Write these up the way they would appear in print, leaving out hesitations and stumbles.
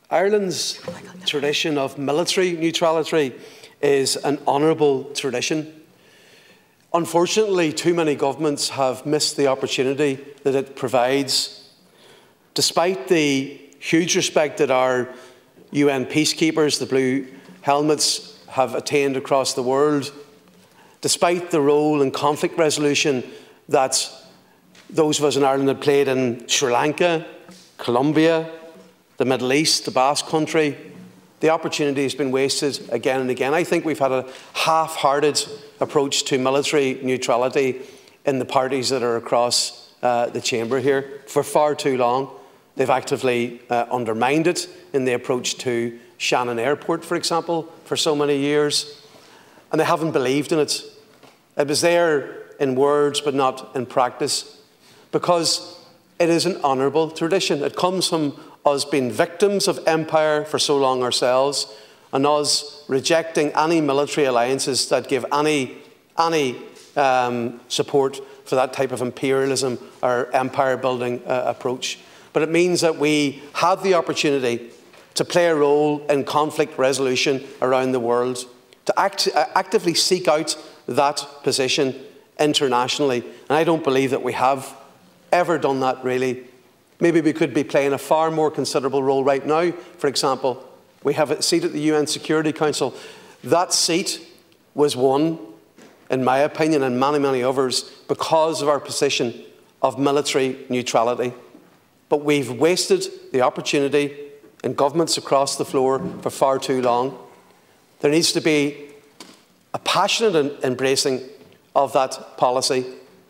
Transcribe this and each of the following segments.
Ireland's tradition of military neutrality is an honourable tradition. Unfortunately, too many governments have missed the opportunity that it provides. Despite the huge respect that our UN peacekeepers, the Blue Helmets, have attained across the world, despite the role in conflict resolution that those of us in Ireland have played in Sri Lanka, Colombia, the Middle East, the Basque Country, the opportunity has been wasted again and again. I think we've had a half-hearted approach to military neutrality in the parties that are across the chamber here for far too long. They've actively undermined it in the approach to Shannon Airport, for example, for so many years. And they haven't believed in it. It was there in words but not in practice, because it is an honourable tradition. It comes from us being victims of empire for so long ourselves, and us rejecting any military alliances that give any support for that type of imperialism or empire-building approach. But it means that we have the opportunity to play a role in conflict resolution around the world, to actively seek out that position internationally. And I don't believe that we have ever done that, really. Maybe we could be playing a far more considerable role right now. For example, we have a seat at the UN Security Council. That seat was won, in my opinion, and many, many others, because of our position of military neutrality. But we've wasted the opportunity in governments across the floor for far too long. There needs to be a passionate embracing of that policy,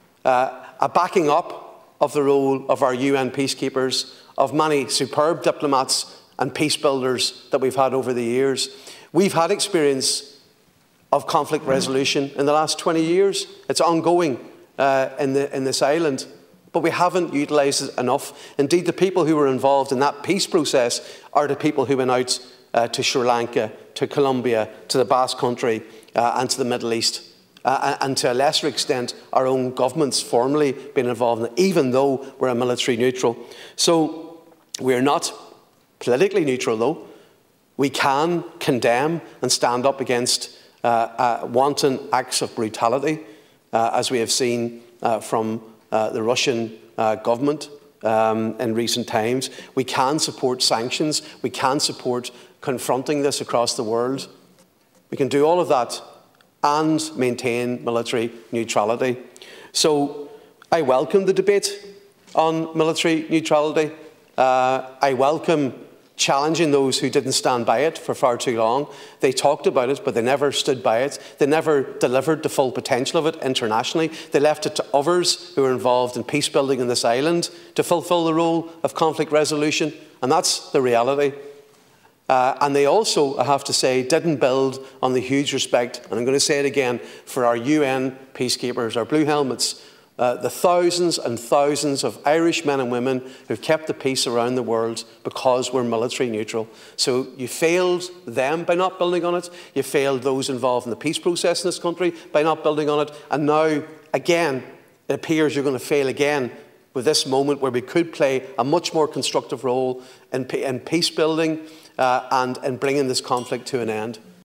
a backing up of the role of our UN peacekeepers, of many superb diplomats and peace builders that we've had over the years. We've had experience of conflict resolution in the last 20 years. It's ongoing in this island, but we haven't utilised it enough. Indeed, the people who were involved in that peace process are the people who went out to Sri Lanka, to Colombia, to the Basque Country and to the Middle East. And to a lesser extent, our own governments formally been involved in it, even though we're a military neutral. So we're not politically neutral, though. We can condemn and stand up against wanton acts of brutality, as we have seen from the Russian government in recent times. We can support sanctions. We can support confronting this across the world. We can do all of that and maintain military neutrality. So I welcome the debate on military neutrality. I welcome challenging those who didn't stand by it for far too long. They talked about it, but they never stood by it. They never delivered the full potential of it internationally. They left it to others who are involved in peace building in this island to fulfil the role of conflict resolution, and that's the reality. And they also, I have to say, didn't build on the huge respect, and I'm going to say it again, for our UN peacekeepers, our Blue Helmets, the thousands and thousands of Irish men and women who've kept the peace around the world because we're military neutral. So you failed them by not building on it. You failed those involved in the peace process in this country by not building on it. And now, again, it appears you're going to fail again with this moment where we could play a much more constructive role in peace building and bringing this conflict to an end.